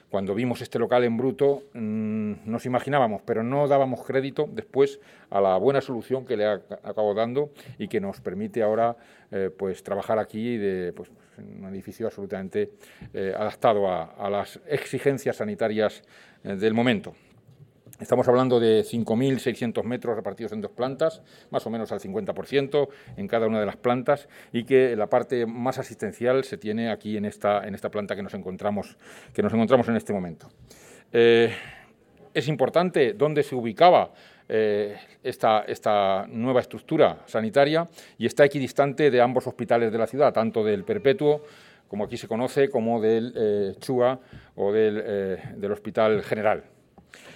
Cuando vimos este local en bruto nos imaginábamos, pero no dábamos crédito después a la buena solución que le acabo dando y que nos permite ahora pues trabajar aquí en un edificio absolutamente adaptado a las exigencias sanitarias del momento. Estamos hablando de 5.600 metros repartidos en 2 plantas, más o menos al 50% en cada una de las plantas, y que la parte más asistencial se tiene aquí en esta planta que nos encontramos en este momento. Es importante dónde se ubicaba esta nueva estructura sanitaria, y está equidistante de ambos hospitales de la ciudad, tanto del Perpetuo, como aquí se conoce, como del Chua o del Hospital General.